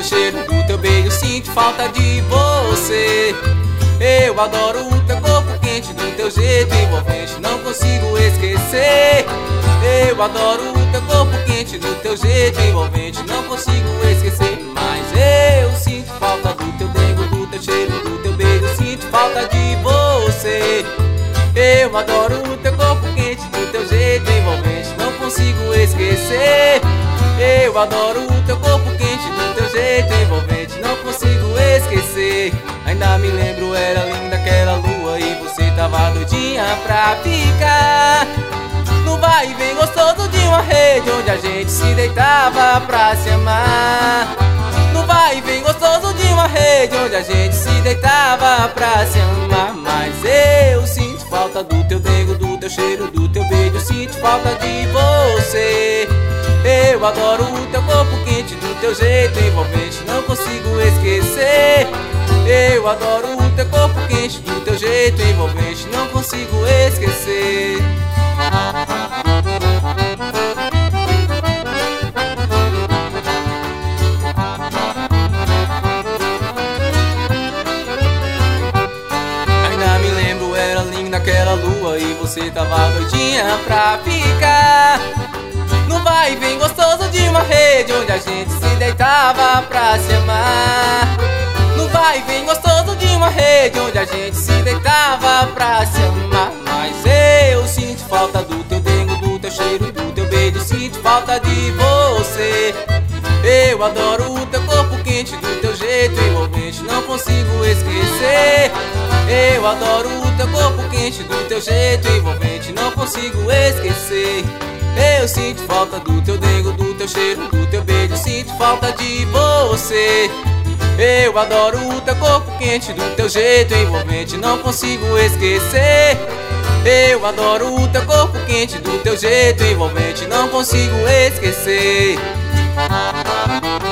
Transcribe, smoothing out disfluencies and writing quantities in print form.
teu cheiro, do teu beijo, sinto falta de você. Eu adoro o teu corpo quente, do teu jeito envolvente, não consigo esquecer. Eu adoro o teu corpo quente, do teu jeito envolvente, não consigo esquecer. Mas eu sinto falta do teu dengo, do teu cheiro, do teu beijo, sinto falta de você. Eu adoro o teu corpo quente, do teu jeito envolvente, não consigo esquecer. Eu adoro o teu corpo quente, do teu jeito envolvente, não consigo esquecer. Ainda me lembro, era linda aquela lua e você tava doidinha pra ficar. No vai e vem gostoso de uma rede onde a gente se deitava pra se amar. No vai e vem gostoso de uma rede onde a gente se deitava pra se amar. Mas eu sinto falta do teu dengo, do teu cheiro, do teu beijo, sinto falta de você. Eu adoro o teu corpo quente, do teu jeito envolvente, não consigo esquecer. Eu adoro o teu corpo quente, do teu jeito envolvente, não consigo esquecer. Ainda me lembro, era linda aquela lua e você tava doidinha pra ficar. No vai e vem gostoso de uma rede onde a gente se deitava pra se amar. No vai e vem gostoso de uma rede onde a gente se deitava pra se amar. Mas eu sinto falta do teu dengo, do teu cheiro, do teu beijo, sinto falta de você. Eu adoro o teu corpo quente, do teu jeito envolvente, não consigo esquecer. Eu adoro o teu corpo quente, do teu jeito envolvente, não consigo esquecer. Eu sinto falta do teu dengo, do teu cheiro, do teu beijo, sinto falta de você. Eu adoro o teu corpo quente, do teu jeito envolvente, não consigo esquecer. Eu adoro o teu corpo quente, do teu jeito envolvente, não consigo esquecer.